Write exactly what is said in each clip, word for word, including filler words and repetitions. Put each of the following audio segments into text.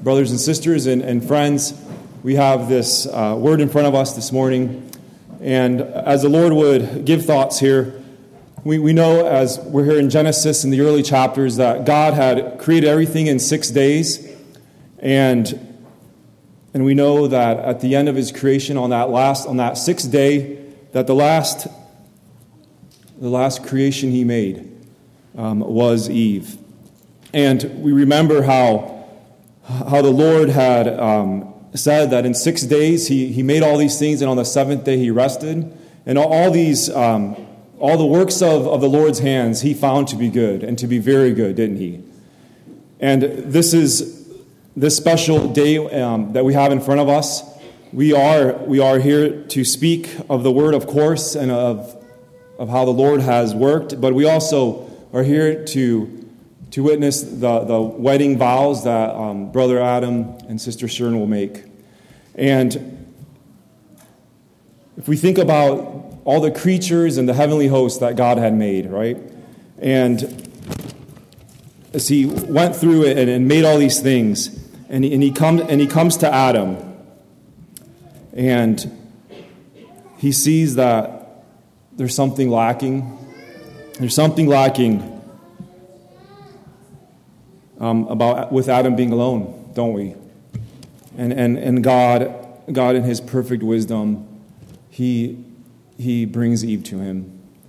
brothers and sisters and, and friends, we have this uh, word in front of us this morning. And as the Lord would give thoughts here, we, we know as we're here in Genesis in the early chapters that God had created everything in six days. And, and we know that at the end of his creation on that last, on that sixth day, that the last, the last creation he made um, was Eve. And we remember how, how the Lord had um, said that in six days he, he made all these things, and on the seventh day he rested. And all, all these, um, all the works of, of the Lord's hands he found to be good and to be very good, didn't he? And this is this special day um, that we have in front of us. We are we are here to speak of the Word, of course, and of of how the Lord has worked, but we also are here to to witness the, the wedding vows that um, Brother Adam and Sister Sharon will make. And if we think about all the creatures and the heavenly hosts that God had made, right? And as he went through it and, and made all these things, and he, and he comes and he comes to Adam, and he sees that there's something lacking. There's something lacking Um, about with Adam being alone, don't we? And and and God, God in His perfect wisdom, He He brings Eve to him.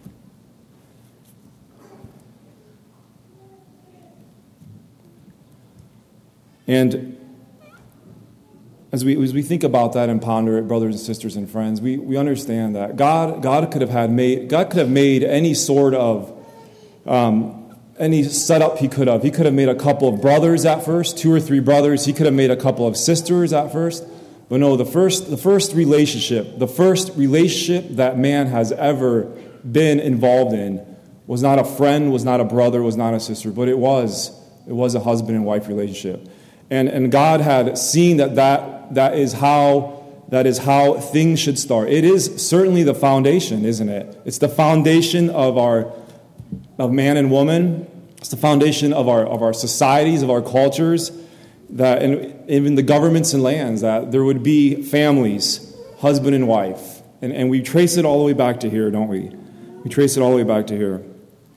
And as we as we think about that and ponder it, brothers and sisters and friends, we, we understand that God God could have had made God could have made any sort of um, any setup he could have. He could have made a couple of brothers at first, two or three brothers. He could have made a couple of sisters at first. But no, the first the first relationship, the first relationship that man has ever been involved in was not a friend, was not a brother, was not a sister, but it was it was a husband and wife relationship. And and God had seen that that, that is how that is how things should start. It is certainly the foundation, isn't it? It's the foundation of our of man and woman. It's the foundation of our of our societies, of our cultures, that and even the governments and lands, that there would be families, husband and wife. And, and we trace it all the way back to here, don't we? We trace it all the way back to here.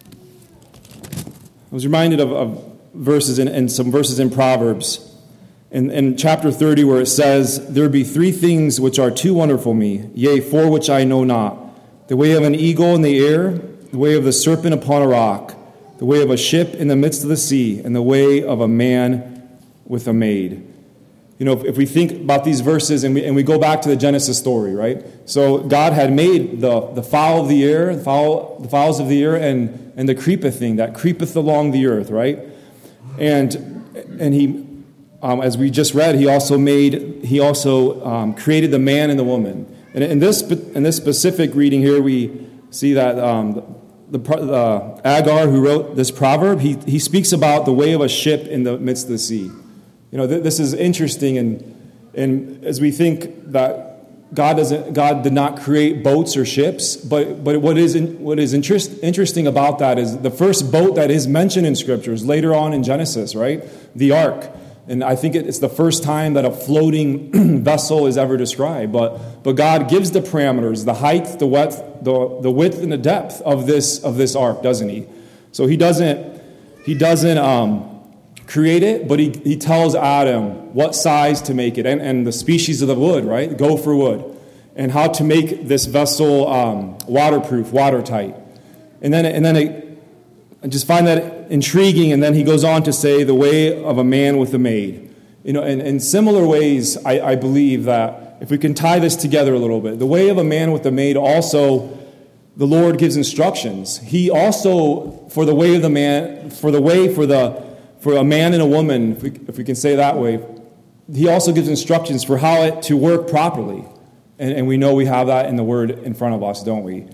I was reminded of, of verses in, in some verses in Proverbs, in, in chapter thirty, where it says, "There be three things which are too wonderful me, yea, four which I know not. The way of an eagle in the air, the way of the serpent upon a rock, the way of a ship in the midst of the sea, and the way of a man with a maid." You know, if, if we think about these verses and we and we go back to the Genesis story, right? So God had made the, the fowl of the air, the, fowl, the fowls of the air, and, and the creepeth thing that creepeth along the earth, right? And and he, um, as we just read, he also made he also um, created the man and the woman. And in this in this specific reading here, we see that um, the, the uh, Agar, who wrote this proverb, he he speaks about the way of a ship in the midst of the sea. You know, th- this is interesting, and and as we think that God doesn't God did not create boats or ships, but but what is in, what is interest, interesting about that is the first boat that is mentioned in Scriptures later on in Genesis, right? The ark. And I think it's the first time that a floating vessel is ever described. But but God gives the parameters, the height, the width, the, the width, and the depth of this of this ark, doesn't he? So he doesn't he doesn't um, create it, but he, he tells Adam what size to make it, and, and the species of the wood, right? Gopher wood, and how to make this vessel um, waterproof, watertight. And then and then it, I just find that intriguing, and then he goes on to say the way of a man with a maid. You know, and in similar ways, I, I believe that if we can tie this together a little bit, the way of a man with a maid also, the Lord gives instructions. He also, for the way of the man, for the way for the for a man and a woman, if we, if we can say that way, he also gives instructions for how it to work properly. And, and we know we have that in the Word in front of us, don't we?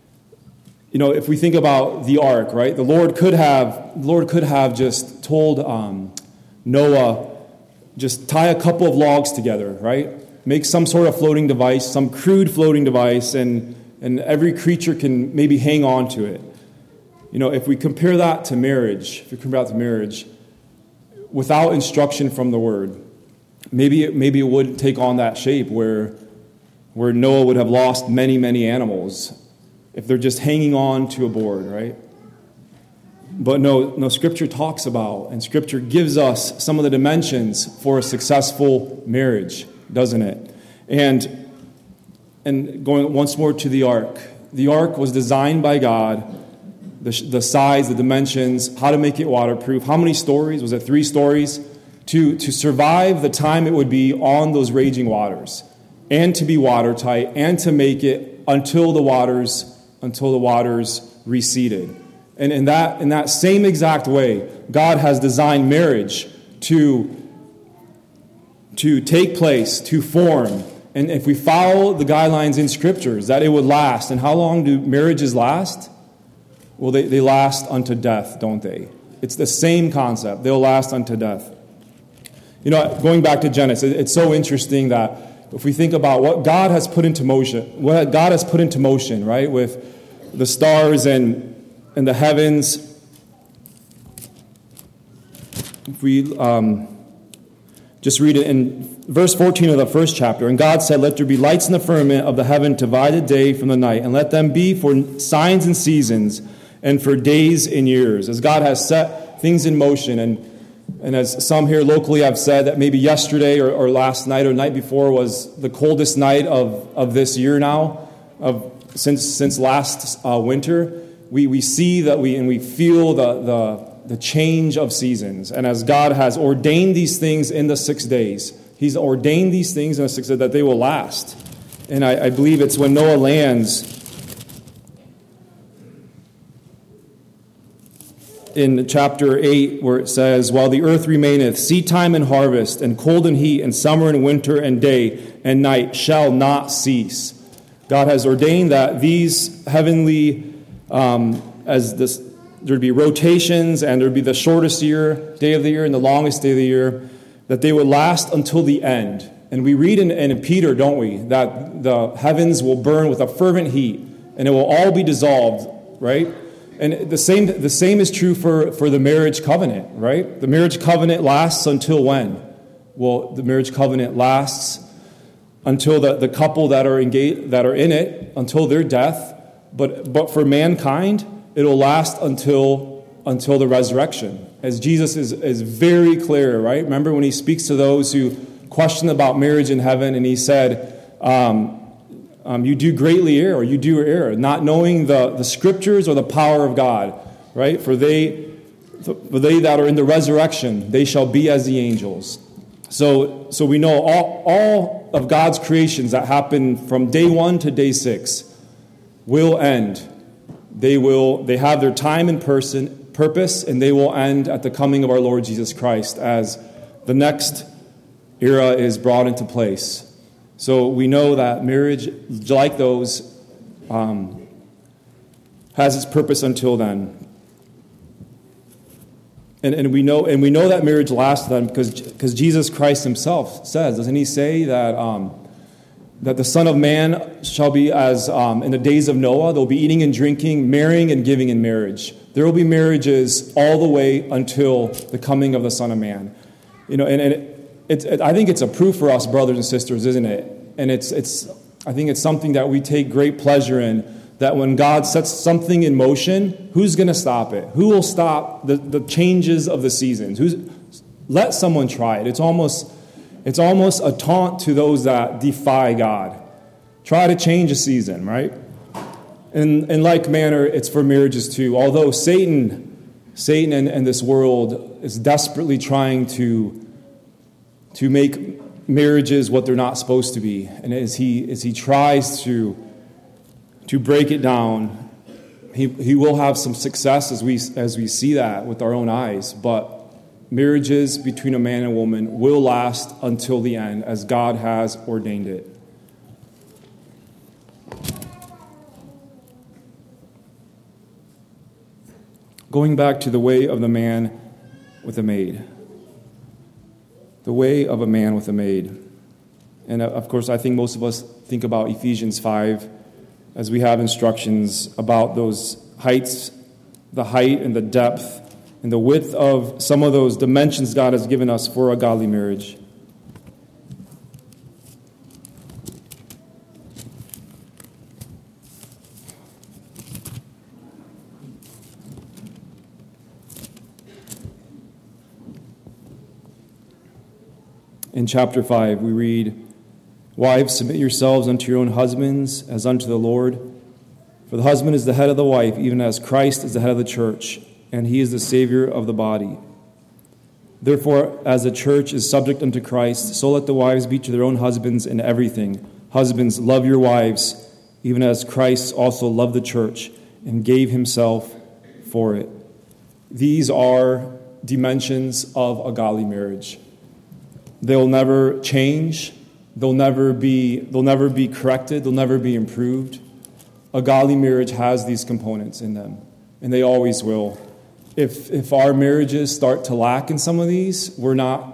You know, if we think about the ark, right? The Lord could have, the Lord could have just told um, Noah, just tie a couple of logs together, right? Make some sort of floating device, some crude floating device, and and every creature can maybe hang on to it. You know, if we compare that to marriage, if we compare that to marriage, without instruction from the Word, maybe it, maybe it would take on that shape where where Noah would have lost many, many animals if they're just hanging on to a board, right? But no, no, Scripture talks about, and Scripture gives us some of the dimensions for a successful marriage, doesn't it? And and going once more to the ark. The ark was designed by God, the, the size, the dimensions, how to make it waterproof. How many stories? Was it three stories? To, to survive the time it would be on those raging waters, and to be watertight, and to make it until the waters until the waters receded. And in that in that same exact way, God has designed marriage to, to take place, to form. And if we follow the guidelines in Scriptures, that it would last. And how long do marriages last? Well, they, they last unto death, don't they? It's the same concept. They'll last unto death. You know, going back to Genesis, it's so interesting that if we think about what God has put into motion, what God has put into motion, right, with the stars and and the heavens, if we um, just read it in verse fourteen of the first chapter. And God said, "Let there be lights in the firmament of the heaven to divide the day from the night, and let them be for signs and seasons, and for days and years." As God has set things in motion, and And as some here locally have said, that maybe yesterday or, or last night or night before was the coldest night of, of this year now, of since since last uh, winter. We we see that we and we feel the, the the change of seasons. And as God has ordained these things in the six days, He's ordained these things in the six days that they will last. And I, I believe it's when Noah lands in chapter eight, where it says, "While the earth remaineth, seedtime and harvest, and cold and heat, and summer and winter, and day and night shall not cease." God has ordained that these heavenly, um, as this, there'd be rotations, and there'd be the shortest year, day of the year, and the longest day of the year, that they would last until the end. And we read in, in Peter, don't we, that the heavens will burn with a fervent heat, and it will all be dissolved, right? And the same the same is true for, for the marriage covenant, right? The marriage covenant lasts until when? Well, the marriage covenant lasts until the, the couple that are engaged, that are in it, until their death. But but for mankind, it'll last until until the resurrection. As Jesus is, is very clear, right? Remember when he speaks to those who question about marriage in heaven, and he said, um, Um, you do greatly err, or you do err, not knowing the, the Scriptures or the power of God, right? For they, for they that are in the resurrection, they shall be as the angels. So, so we know all, all of God's creations that happen from day one to day six will end. They will, they have their time and person, purpose, and they will end at the coming of our Lord Jesus Christ as the next era is brought into place. So we know that marriage, like those, um, has its purpose until then, and and we know and we know that marriage lasts then because because Jesus Christ Himself says, doesn't He say that um, that the Son of Man shall be as um, in the days of Noah? They'll be eating and drinking, marrying and giving in marriage. There will be marriages all the way until the coming of the Son of Man. You know, and and. It, It's, it, I think it's a proof for us, brothers and sisters, isn't it? And it's, it's, I think it's something that we take great pleasure in, that when God sets something in motion, who's going to stop it? Who will stop the, the changes of the seasons? Who's, let someone try it. It's almost, it's almost a taunt to those that defy God. Try to change a season, right? In, in like manner, it's for marriages too. Although Satan, Satan and, and this world is desperately trying to to make marriages what they're not supposed to be. And as he as he tries to to break it down, he he will have some success as we as we see that with our own eyes. But marriages between a man and a woman will last until the end, as God has ordained it. Going back to the way of the man with a maid. The way of a man with a maid. And of course, I think most of us think about Ephesians five as we have instructions about those heights, the height and the depth and the width of some of those dimensions God has given us for a godly marriage. in chapter five, we read, "Wives, submit yourselves unto your own husbands as unto the Lord. For the husband is the head of the wife, even as Christ is the head of the church, and he is the Savior of the body. Therefore, as the church is subject unto Christ, so let the wives be to their own husbands in everything. Husbands, love your wives, even as Christ also loved the church and gave himself for it." These are dimensions of a godly marriage. They'll never change. They'll never be, they'll never be corrected. They'll never be improved. A godly marriage has these components in them, and they always will. If if our marriages start to lack in some of these, we're not,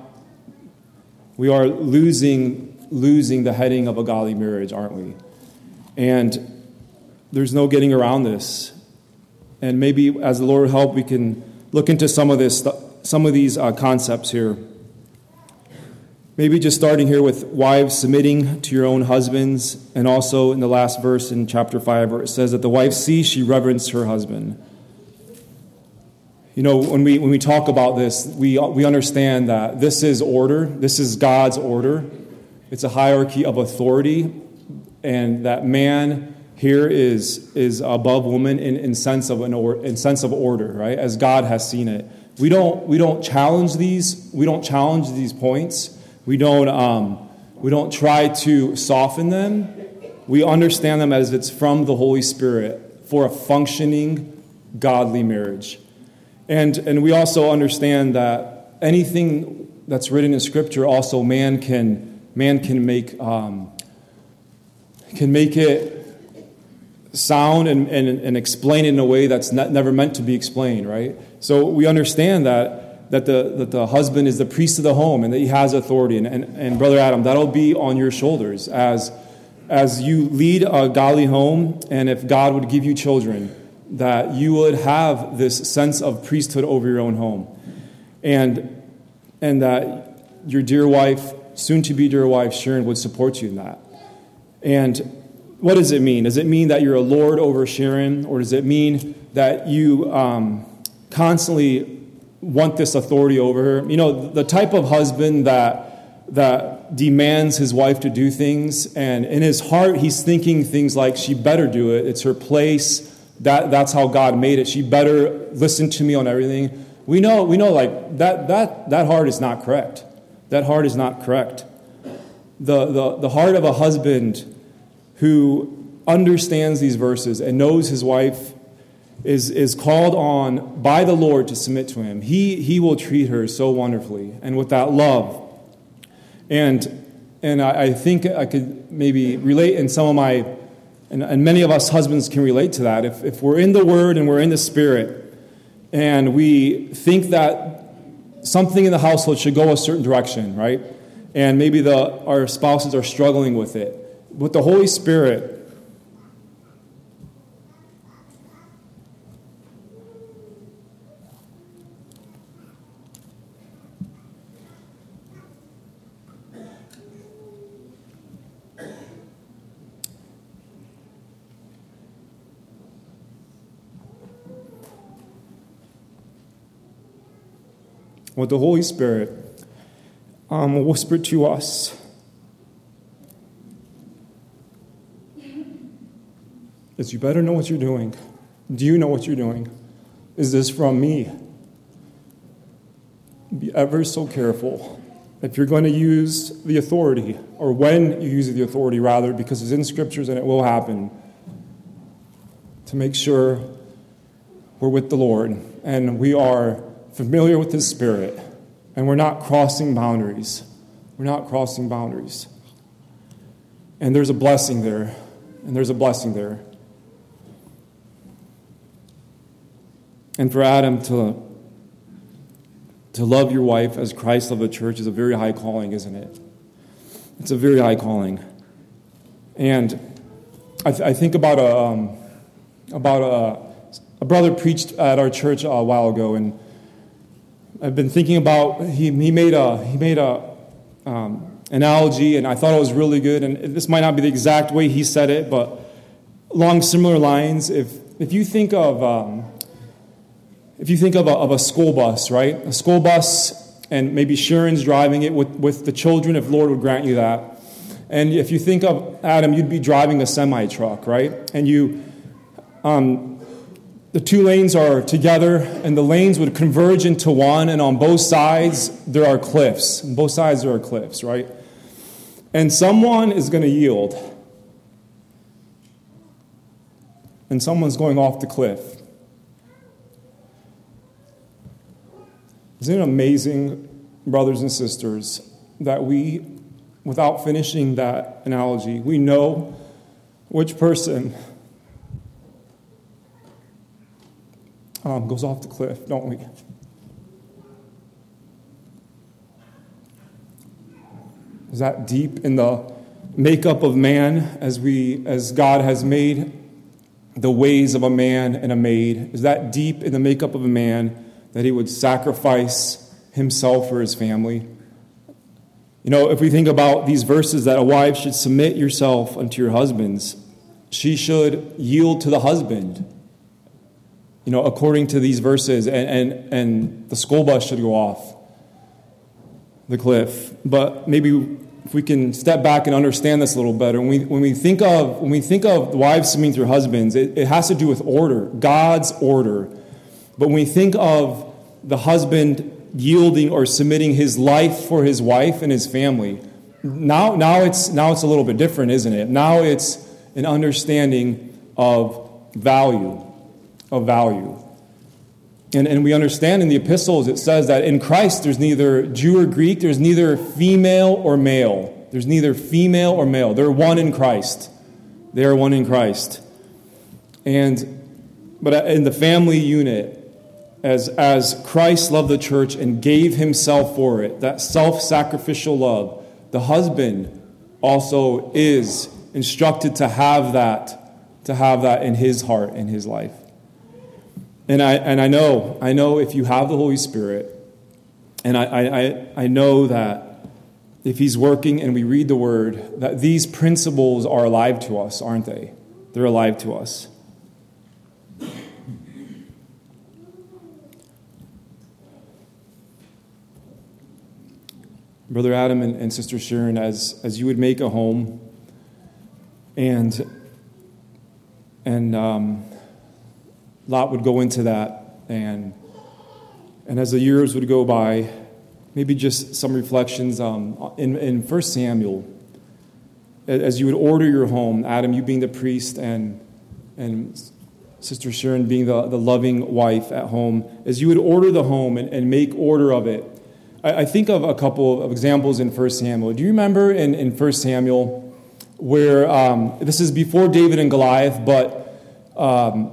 we are losing losing the heading of a godly marriage, aren't we? And there's no getting around this. And maybe as the Lord help, we can look into some of this, some of these uh, concepts here. Maybe just starting here with wives submitting to your own husbands, and also in the last verse in chapter five where it says that the wife sees she reverenced her husband. You know, when we when we talk about this, we we understand that this is order. This is God's order. It's a hierarchy of authority, and that man here is is above woman in, in sense of an or, in sense of order, right? As God has seen it. We don't we don't challenge these. We don't challenge these points. We don't um, we don't try to soften them. We understand them as it's from the Holy Spirit for a functioning, godly marriage. And and we also understand that anything that's written in Scripture, also man can man can make um, can make it sound and, and and explain it in a way that's not, never meant to be explained, right? So we understand that. That the that the husband is the priest of the home and that he has authority. And, and, and Brother Adam, that'll be on your shoulders as as you lead a godly home, and if God would give you children, that you would have this sense of priesthood over your own home. And and that your dear wife, soon to be dear wife, Sharon, would support you in that. And what does it mean? Does it mean that you're a lord over Sharon, or does it mean that you um, constantly want this authority over her? You know, the type of husband that that demands his wife to do things, and in his heart he's thinking things like, she better do it, it's her place, that that's how God made it, she better listen to me on everything. We know we know like that that that heart is not correct. That heart is not correct. The the the heart of a husband who understands these verses and knows his wife is is called on by the Lord to submit to him. He he will treat her so wonderfully and with that love. And and I, I think I could maybe relate in some of my, and, and many of us husbands can relate to that. If if we're in the Word and we're in the Spirit, and we think that something in the household should go a certain direction, right? And maybe the our spouses are struggling with it. With the Holy Spirit, with the Holy Spirit um, whisper to us is, you better know what you're doing. Do you know what you're doing? Is this from me? Be ever so careful if you're going to use the authority, or when you use the authority, rather, because it's in Scriptures and it will happen, to make sure we're with the Lord and we are familiar with His Spirit, and we're not crossing boundaries. We're not crossing boundaries. And there's a blessing there. And there's a blessing there. And for Adam to, to love your wife as Christ loved the church is a very high calling, isn't it? It's a very high calling. And I, th- I think about a um, about a, a brother preached at our church a while ago, and I've been thinking about, he, he made a he made a um, analogy, and I thought it was really good. And this might not be the exact way he said it, but along similar lines. If if you think of um, if you think of a, of a school bus, right? A school bus and maybe Sharon's driving it with, with the children, if Lord would grant you that. And if you think of Adam, you'd be driving a semi-truck, right? And you, um, the two lanes are together, and the lanes would converge into one, and on both sides there are cliffs. On both sides there are cliffs, right? And someone is going to yield. And someone's going off the cliff. Isn't it amazing, brothers and sisters, that we, without finishing that analogy, we know which person um, goes off the cliff, don't we? Is that deep in the makeup of man, as we, as God has made the ways of a man and a maid? Is that deep in the makeup of a man that he would sacrifice himself for his family? You know, if we think about these verses, that a wife should submit yourself unto your husbands, she should yield to the husband, you know, according to these verses, and, and, and the school bus should go off the cliff. But maybe if we can step back and understand this a little better, when we when we think of when we think of wives submitting to their husbands, it, it has to do with order, God's order. But when we think of the husband yielding or submitting his life for his wife and his family, now now it's now it's a little bit different, isn't it? Now it's an understanding of value, of value. And, and we understand in the epistles, it says that in Christ there's neither Jew or Greek, there's neither female or male. There's neither female or male. They're one in Christ. They are one in Christ. And but in the family unit, as, as Christ loved the church and gave himself for it, that self-sacrificial love, the husband also is instructed to have that, to have that in his heart, in his life. And I and I know, I know if you have the Holy Spirit, and I, I, I know that if he's working and we read the Word, that these principles are alive to us, aren't they? They're alive to us. Brother Adam and, and Sister Sharon, as, as you would make a home, and and um, Lot would go into that, and and as the years would go by, maybe just some reflections um, in, in First Samuel, as you would order your home, Adam, you being the priest, and and Sister Sharon being the, the loving wife at home, as you would order the home and, and make order of it, I, I think of a couple of examples in First Samuel. Do you remember in, in First Samuel where, um, this is before David and Goliath, but um,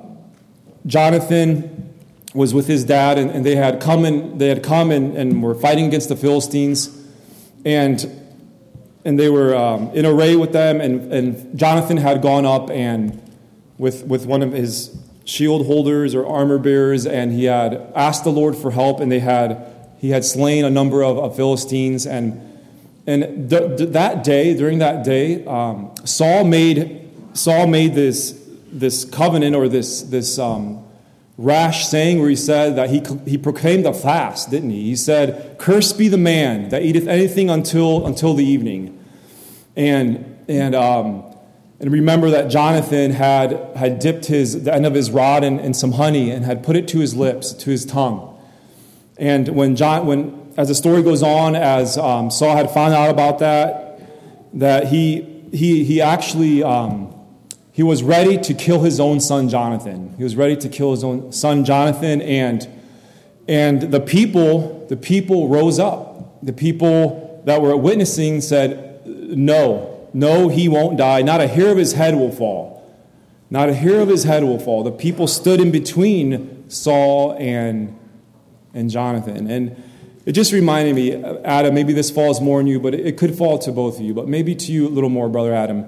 Jonathan was with his dad, and, and they had come and they had come and, and were fighting against the Philistines, and and they were um, in array with them. And, and Jonathan had gone up and with with one of his shield holders or armor bearers, and he had asked the Lord for help. And they had he had slain a number of, of Philistines, and and th- th- that day during that day, um, Saul made Saul made this. this covenant or this this um, rash saying where he said that he he proclaimed a fast, didn't he? He said, "Cursed be the man that eateth anything until until the evening." And and um, and remember that Jonathan had had dipped his the end of his rod in, in some honey and had put it to his lips, to his tongue. And when John when as the story goes on, as um, Saul had found out about that, that he he he actually. Um, He was ready to kill his own son, Jonathan. He was ready to kill his own son, Jonathan, and and the people, the people rose up. The people that were witnessing said, "No, no, he won't die. Not a hair of his head will fall. Not a hair of his head will fall." The people stood in between Saul and and Jonathan, and it just reminded me, Adam. Maybe this falls more on you, but it could fall to both of you. But maybe to you a little more, Brother Adam.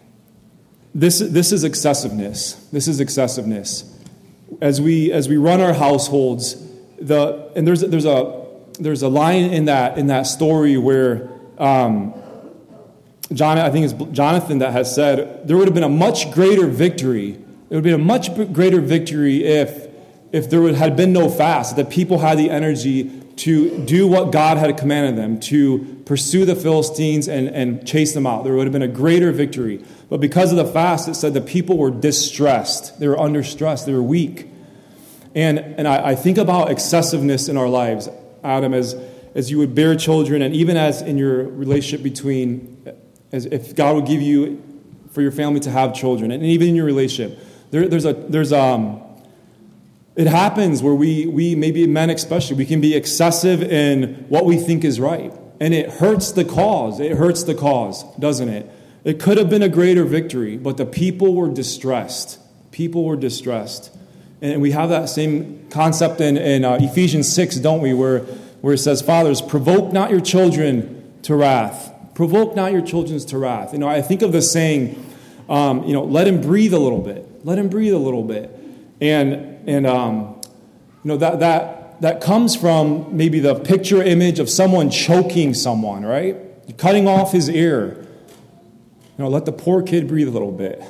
This this is excessiveness. This is excessiveness. As we as we run our households, the and there's there's a there's a line in that in that story where um, John I think it's Jonathan that has said there would have been a much greater victory. There would have been a much greater victory if if there would, had been no fast. That people had the energy to do what God had commanded them, to pursue the Philistines and, and chase them out. There would have been a greater victory. But because of the fast, it said the people were distressed. They were under stress. They were weak. And and I, I think about excessiveness in our lives, Adam, as, as you would bear children, and even as in your relationship between, as if God would give you, for your family to have children, and even in your relationship, there, there's a, there's um, it happens where we, we, maybe men especially, we can be excessive in what we think is right. And it hurts the cause. It hurts the cause, doesn't it? It could have been a greater victory, but the people were distressed. People were distressed. And we have that same concept in, in uh, Ephesians six, don't we, where, where it says, fathers, provoke not your children to wrath. Provoke not your children to wrath. You know, I think of the saying, um, you know, let him breathe a little bit. Let him breathe a little bit. And, and um, you know, that, that, that comes from maybe the picture image of someone choking someone, right? Cutting off his ear. You know, let the poor kid breathe a little bit.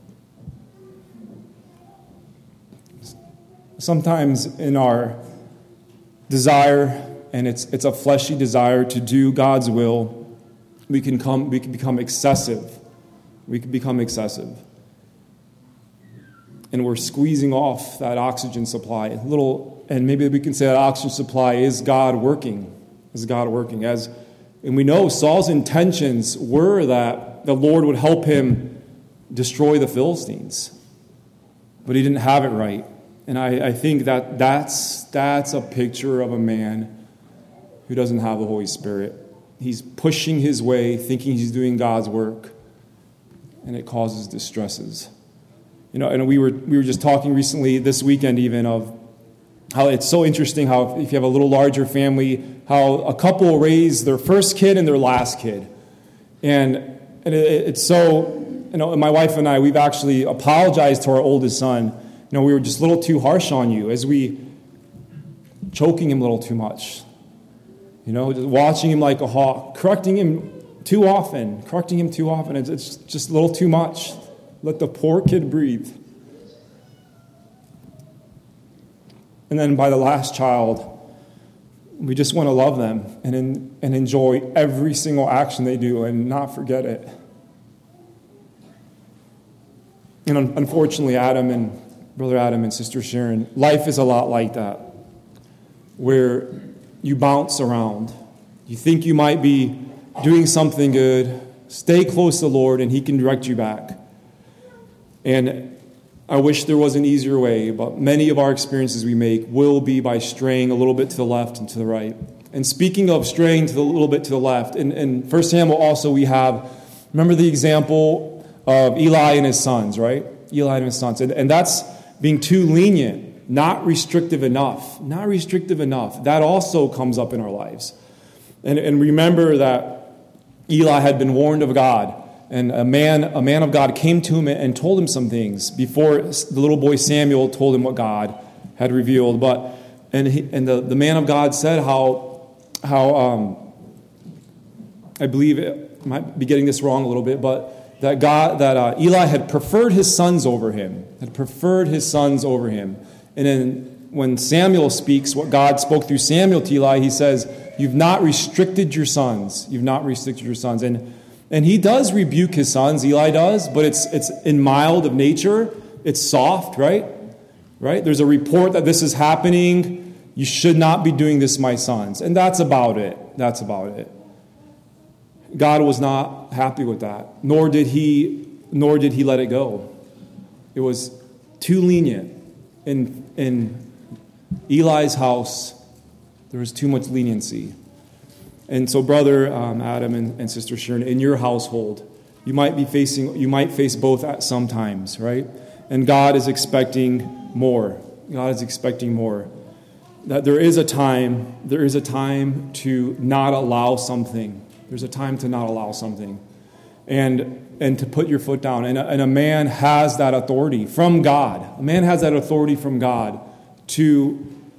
Sometimes in our desire, and it's it's a fleshy desire to do God's will, we can come we can become excessive. We can become excessive. And we're squeezing off that oxygen supply. A little, and maybe we can say that oxygen supply is God working. Is God working. As and we know Saul's intentions were that the Lord would help him destroy the Philistines. But he didn't have it right. And I, I think that that's, that's a picture of a man who doesn't have the Holy Spirit. He's pushing his way, thinking he's doing God's work, and it causes distresses. You know, and we were we were just talking recently, this weekend even, of how it's so interesting how if you have a little larger family, how a couple raise their first kid and their last kid. And, and it, it's so, you know, my wife and I, we've actually apologized to our oldest son. You know, we were just a little too harsh on you as we choking him a little too much. You know, just watching him like a hawk, correcting him too often, correcting him too often. It's, it's just a little too much. Let the poor kid breathe. And then by the last child, we just want to love them and in, and enjoy every single action they do and not forget it. And un- unfortunately, Adam and Brother Adam and Sister Sharon, life is a lot like that, where you bounce around. You think you might be doing something good. Stay close to the Lord, and He can direct you back. And I wish there was an easier way, but many of our experiences we make will be by straying a little bit to the left and to the right. And speaking of straying to the little bit to the left, in, in First Samuel also we have, remember the example of Eli and his sons, right? Eli and his sons. And, and that's being too lenient, not restrictive enough. Not restrictive enough. That also comes up in our lives. And, and remember that Eli had been warned of God. And a man, a man of God came to him and told him some things before the little boy Samuel told him what God had revealed. But and he, and the, the man of God said how how um, I believe it, I might be getting this wrong a little bit, but that God that uh, Eli had preferred his sons over him, had preferred his sons over him. And then when Samuel speaks, what God spoke through Samuel to Eli, he says, "You've not restricted your sons. You've not restricted your sons." And And he does rebuke his sons, Eli does, but it's it's in mild of nature. It's soft, right? Right? There's a report that this is happening. You should not be doing this, my sons. And that's about it. That's about it. God was not happy with that, nor did he nor did he let it go. It was too lenient. In in Eli's house, there was too much leniency. And so, brother um, Adam and, and sister Sharon, in your household, you might be facing, you might face both at some times, right? And God is expecting more. God is expecting more. That there is a time, there is a time to not allow something. There's a time to not allow something, and and to put your foot down. And a, and a man has that authority from God. A man has that authority from God to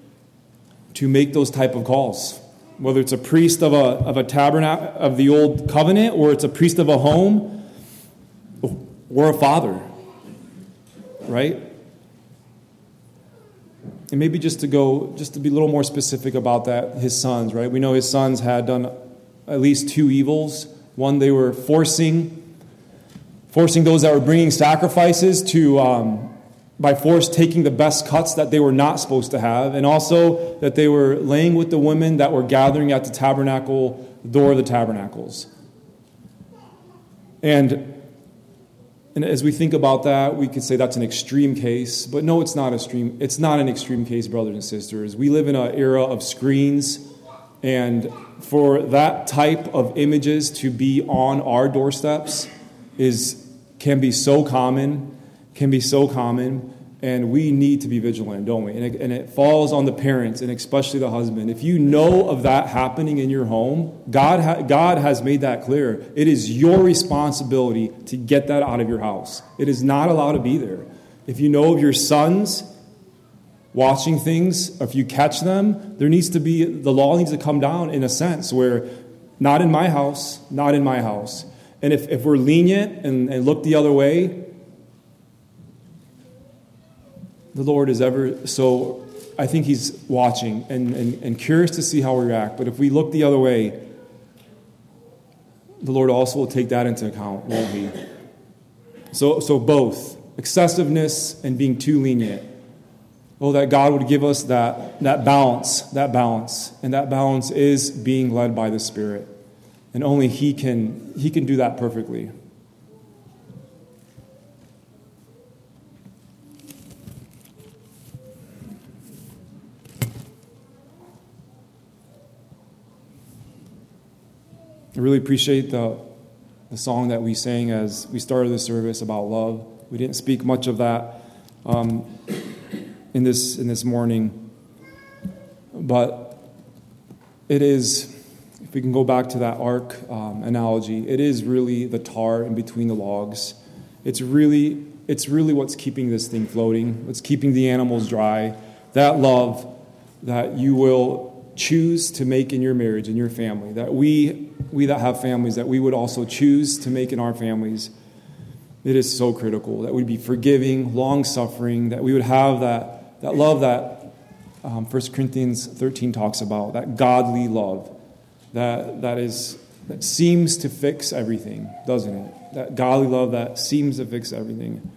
to make those type of calls. Whether it's a priest of a of a tabernacle of the old covenant, or it's a priest of a home, or a father, right? and maybe just to go, just to be a little more specific about that, his sons, right? We know his sons had done at least two evils. One, they were forcing, forcing those that were bringing sacrifices to, um, by force, taking the best cuts that they were not supposed to have, and also that they were laying with the women that were gathering at the tabernacle, the door of the tabernacles. And And as we think about that, we could say that's an extreme case. But no, it's not extreme. It's not an extreme case, brothers and sisters. We live in an era of screens. And for that type of images to be on our doorsteps is can be so common, can be so common. And we need to be vigilant, don't we? And it, and it falls on the parents, and especially the husband. If you know of that happening in your home, God, ha- God has made that clear. It is your responsibility to get that out of your house. It is not allowed to be there. If you know of your sons watching things, if you catch them, there needs to be, the law needs to come down in a sense where, not in my house, not in my house. And if, if we're lenient and, and look the other way, the Lord is ever so, I think he's watching and, and, and curious to see how we react. But if we look the other way, the Lord also will take that into account, won't he? So, so both, excessiveness and being too lenient. Oh, that God would give us that, that balance, that balance. And that balance is being led by the Spirit. And only he can, he can do that perfectly. I really appreciate the, the song that we sang as we started the service about love. We didn't speak much of that um, in this in this morning, but it is, if we can go back to that ark um, analogy, it is really the tar in between the logs. It's really it's really what's keeping this thing floating. What's keeping the animals dry. That love that you will choose to make in your marriage, in your family, that we we that have families, that we would also choose to make in our families. It is so critical that we'd be forgiving, long-suffering, that we would have that, that love that um, First Corinthians thirteen talks about, that godly love that that is that seems to fix everything, doesn't it? That godly love that seems to fix everything.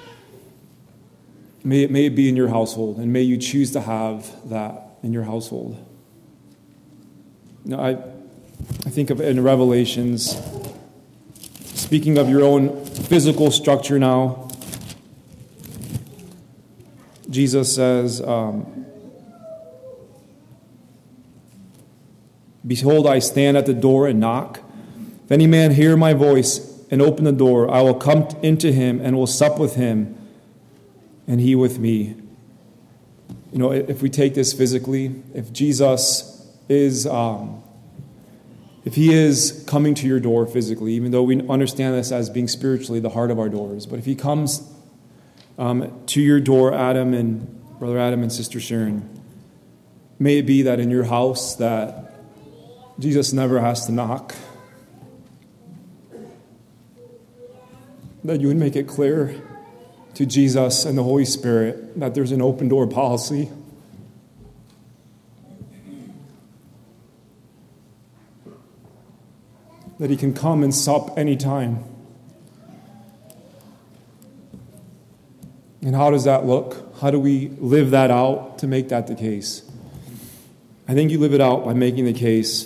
May it, may it be in your household, and may you choose to have that in your household. Now, I, I think of in Revelations, speaking of your own physical structure now, Jesus says, um, "Behold, I stand at the door and knock. If any man hear my voice and open the door, I will come into him and will sup with him, and he with me." You know, if we take this physically, if Jesus is, um, if he is coming to your door physically, even though we understand this as being spiritually the heart of our doors, but if he comes um, to your door, Adam and Brother Adam and Sister Sharon, may it be that in your house that Jesus never has to knock, that you would make it clear to Jesus and the Holy Spirit that there's an open door policy. That he can come and sup anytime. And how does that look? How do we live that out to make that the case? I think you live it out by making the case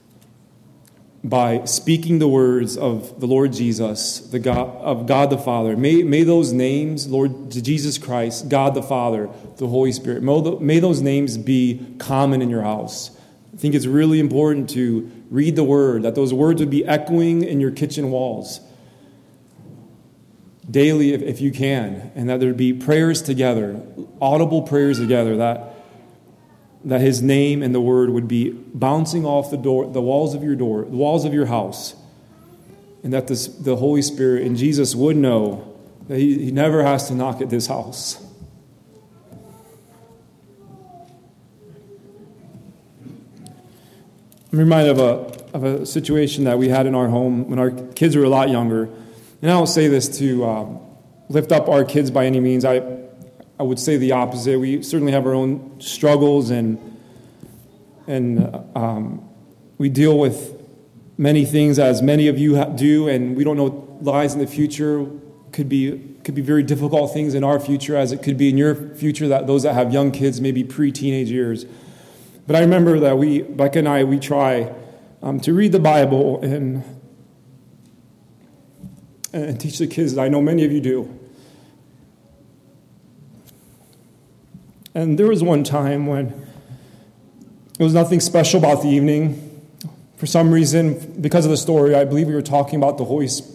by speaking the words of the Lord Jesus, the God of God the Father. May, may those names, Lord Jesus Christ, God the Father, the Holy Spirit, may those names be common in your house. I think it's really important to read the word, that those words would be echoing in your kitchen walls daily if, if you can, and that there'd be prayers together, audible prayers together, that that his name and the word would be bouncing off the door, the walls of your door, the walls of your house, and that this, the Holy Spirit and Jesus would know that he, he never has to knock at this house. I'm reminded of a of a situation that we had in our home when our kids were a lot younger. And I don't say this to um, lift up our kids by any means. I I would say the opposite. We certainly have our own struggles, and and um, we deal with many things, as many of you do, and we don't know what lies in the future. Could be could be very difficult things in our future, as it could be in your future, that those that have young kids, maybe pre-teenage years. But I remember that we, Becca and I, we try um, to read the Bible and and teach the kids. I know many of you do. And there was one time when it was nothing special about the evening. For some reason, because of the story, I believe we were talking about the Holy Spirit.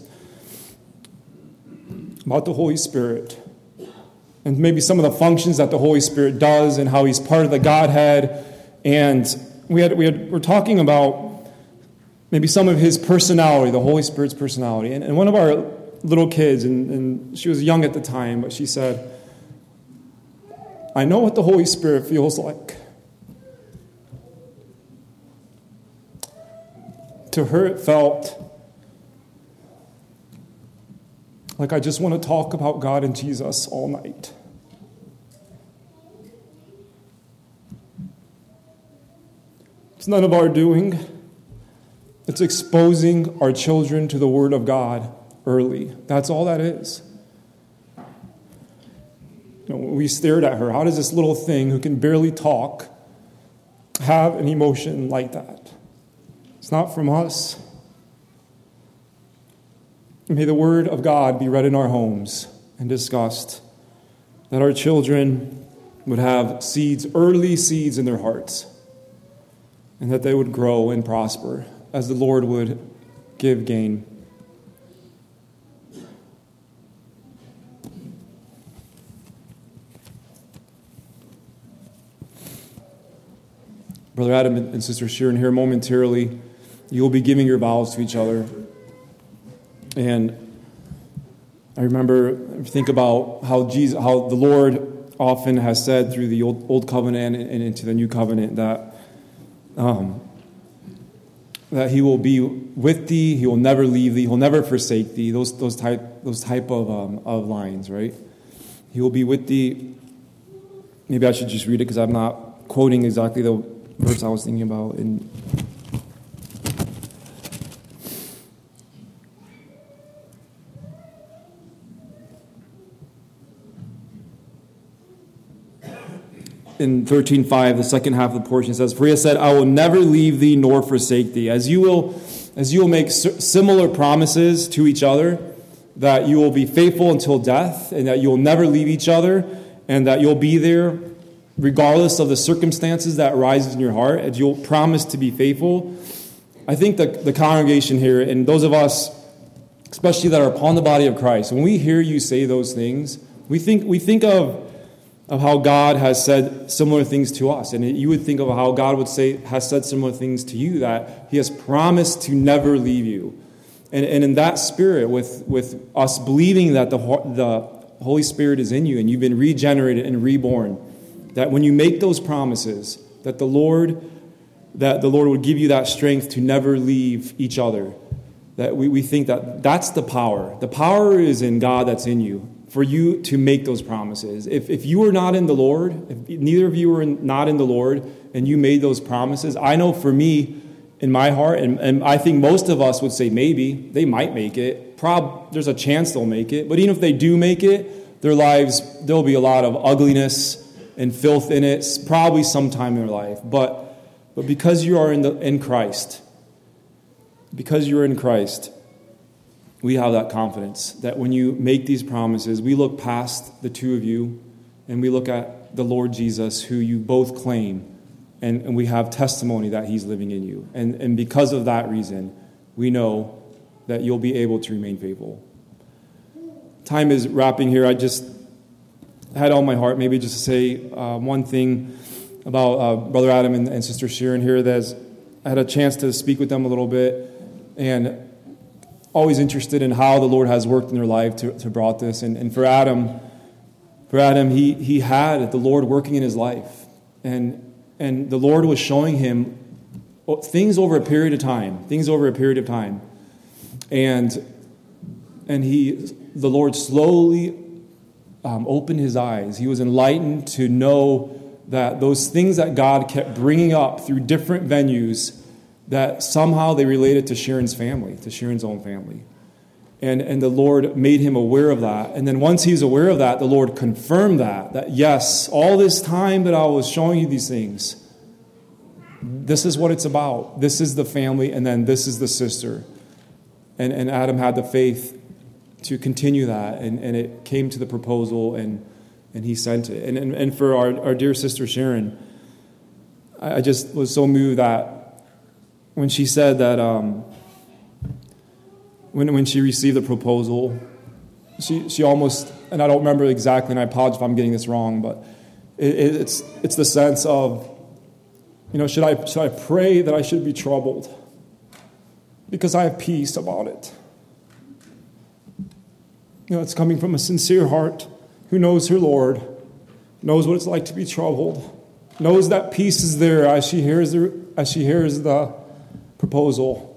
About the Holy Spirit, and maybe some of the functions that the Holy Spirit does, and how He's part of the Godhead. And we had we had we're talking about maybe some of His personality, the Holy Spirit's personality. And, and one of our little kids, and, and she was young at the time, but she said, "I know what the Holy Spirit feels like." To her, it felt like, I just want to talk about God and Jesus all night. It's none of our doing. It's exposing our children to the Word of God early. That's all that is. You know, we stared at her. How does this little thing who can barely talk have an emotion like that? It's not from us. May the Word of God be read in our homes and discussed, that our children would have seeds, early seeds in their hearts, and that they would grow and prosper as the Lord would give gain. Brother Adam and Sister Sharon, here momentarily, you will be giving your vows to each other. And I remember, think about how Jesus, how the Lord often has said through the old, old covenant and, and into the new covenant that um, that He will be with thee, He will never leave thee, He'll never forsake thee. Those those type those type of um, of lines, right? He will be with thee. Maybe I should just read it because I'm not quoting exactly the verse I was thinking about in. In thirteen five, the second half of the portion says, "For He has said, I will never leave thee nor forsake thee." As you will, as you will make similar promises to each other, that you will be faithful until death, and that you will never leave each other, and that you'll be there regardless of the circumstances that arises in your heart, as you'll promise to be faithful. I think the, the congregation here, and those of us, especially that are upon the body of Christ, when we hear you say those things, we think we think of of how God has said similar things to us. And you would think of how God would say, has said similar things to you, that He has promised to never leave you. And, and in that spirit, with, with us believing that the, the Holy Spirit is in you and you've been regenerated and reborn, that when you make those promises, that the Lord, that the Lord would give you that strength to never leave each other. That we, we think that that's the power. The power is in God that's in you, for you to make those promises. If if you are not in the Lord, if neither of you are in, not in the Lord, and you made those promises, I know for me, in my heart, and, and I think most of us would say maybe, they might make it. Prob, there's a chance they'll make it. But even if they do make it, their lives, there'll be a lot of ugliness and filth in it, probably sometime in their life. But but because you are in the in Christ, because you're in Christ, we have that confidence that when you make these promises, we look past the two of you and we look at the Lord Jesus, who you both claim, and, and we have testimony that He's living in you. And, and because of that reason, we know that you'll be able to remain faithful. Time is wrapping here. I just had on my heart maybe just to say uh, one thing about uh, Brother Adam and, and Sister Sharon here. That I had a chance to speak with them a little bit, and always interested in how the Lord has worked in their life to, to brought this. And, and for Adam, for Adam, he he had the Lord working in his life. And and the Lord was showing him things over a period of time, things over a period of time. And and he the Lord slowly um, opened his eyes. He was enlightened to know that those things that God kept bringing up through different venues, that somehow they related to Sharon's family, to Sharon's own family. And, and the Lord made him aware of that. And then once he's aware of that, the Lord confirmed that, that yes, all this time that I was showing you these things, this is what it's about. This is the family, and then this is the sister. And, and Adam had the faith to continue that, and, and it came to the proposal, and, and he sent it. And, and, and for our, our dear sister Sharon, I, I just was so moved that when she said that um, when when she received the proposal, she she almost, and I don't remember exactly, and I apologize if I'm getting this wrong, but it, it's it's the sense of, you know, should I should I pray that I should be troubled because I have peace about it? You know, it's coming from a sincere heart who knows her Lord, knows what it's like to be troubled, knows that peace is there as she hears the, as she hears the proposal.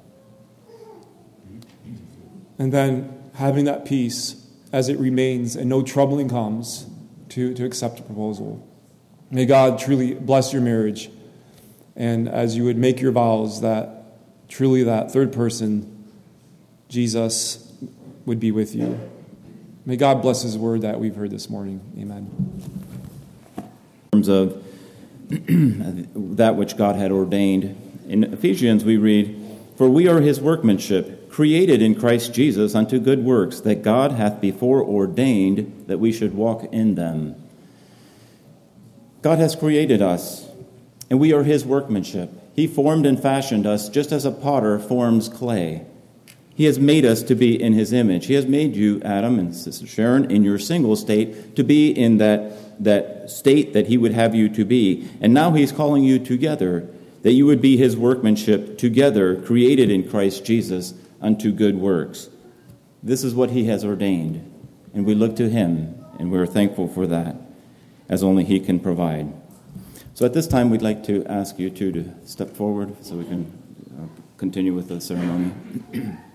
And then having that peace as it remains and no troubling comes to, to accept a proposal. May God truly bless your marriage. And as you would make your vows, that truly that third person, Jesus, would be with you. May God bless his word that we've heard this morning. Amen. In terms of that which God had ordained, in Ephesians we read, "For we are his workmanship, created in Christ Jesus unto good works, that God hath before ordained that we should walk in them." God has created us, and we are his workmanship. He formed and fashioned us just as a potter forms clay. He has made us to be in his image. He has made you, Adam and Sister Sharon, in your single state, to be in that, that state that he would have you to be. And now he's calling you together, that you would be his workmanship together, created in Christ Jesus unto good works. This is what he has ordained, and we look to him, and we're thankful for that, as only he can provide. So at this time, we'd like to ask you two to step forward so we can uh, continue with the ceremony.